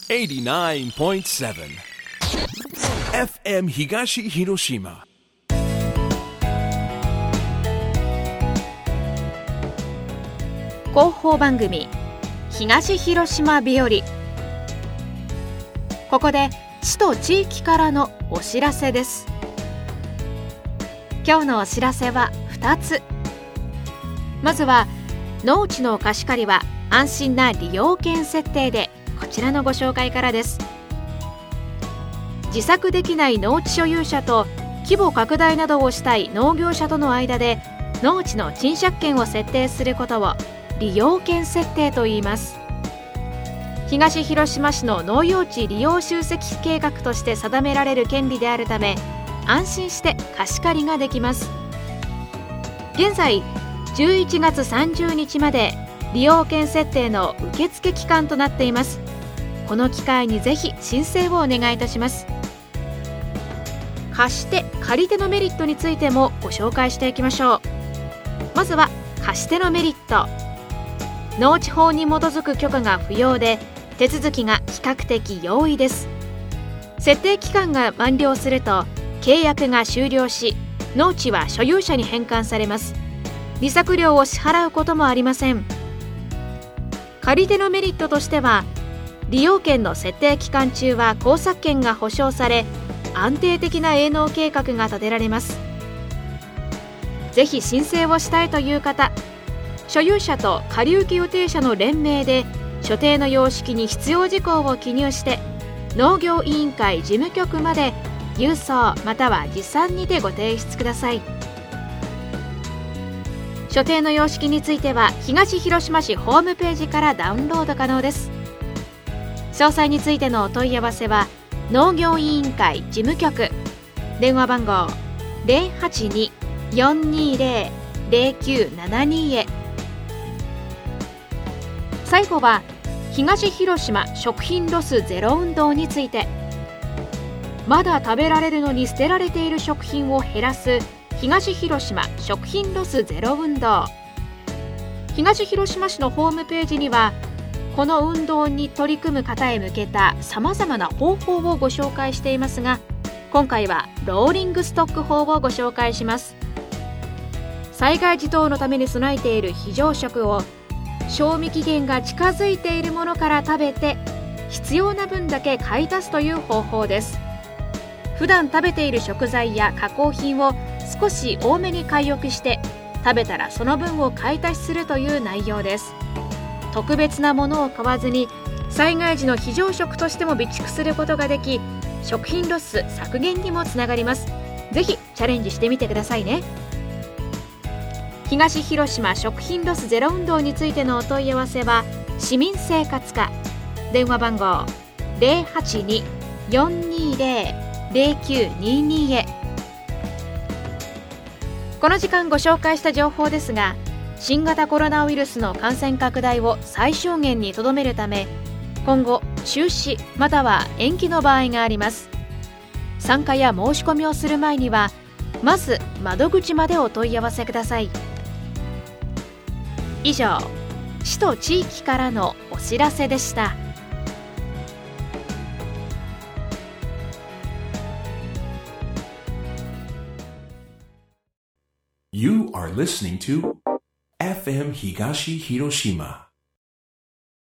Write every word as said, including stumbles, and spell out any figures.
エイティナインポイントセブン エフエム 東広島。 広報番組東広島日和。ここで市と地域からのお知らせです。今日のお知らせはふたつ。まずは農地の貸し借りは安心な利用権設定で、こちらのご紹介からです。自作できない農地所有者と規模拡大などをしたい農業者との間で農地の賃借権を設定することを利用権設定といいます。東広島市の農用地利用集積計画として定められる権利であるため、安心して貸し借りができます。現在じゅういちがつさんじゅうにちまで利用権設定の受付期間となっています。この機会にぜひ申請をお願いいたします。貸し手借り手のメリットについてもご紹介していきましょう。まずは貸し手のメリット。農地法に基づく許可が不要で、手続きが比較的容易です。設定期間が満了すると契約が終了し、農地は所有者に返還されます。利息料を支払うこともありません。借り手のメリットとしては、利用権の設定期間中は耕作権が保証され、安定的な営農計画が立てられます。ぜひ申請をしたいという方、所有者と借受予定者の連名で所定の様式に必要事項を記入して、農業委員会事務局まで郵送または持参にてご提出ください。所定の様式については東広島市ホームページからダウンロード可能です。詳細についてのお問い合わせは農業委員会事務局、電話番号 ゼロはちに よんにゼロ ゼロきゅうななに へ。最後は東広島食品ロスゼロ運動について。まだ食べられるのに捨てられている食品を減らす東広島食品ロスゼロ運動。東広島市のホームページにはこの運動に取り組む方へ向けたさまざまな方法をご紹介していますが、今回はローリングストック法をご紹介します。災害時等のために備えている非常食を賞味期限が近づいているものから食べて、必要な分だけ買い足すという方法です。普段食べている食材や加工品を少し多めに買い置きして、食べたらその分を買い足しするという内容です。特別なものを買わずに災害時の非常食としても備蓄することができ、食品ロス削減にもつながります。ぜひチャレンジしてみてくださいね。東広島食品ロスゼロ運動についてのお問い合わせは市民生活課、電話番号 ゼロはちに よんにゼロ ゼロきゅうにに へ。この時間ご紹介した情報ですが、新型コロナウイルスの感染拡大を最小限にとどめるため、今後中止または延期の場合があります。参加や申し込みをする前にはまず窓口までお問い合わせください。以上、市と地域からのお知らせでした。 You are listening to エフエム 東広島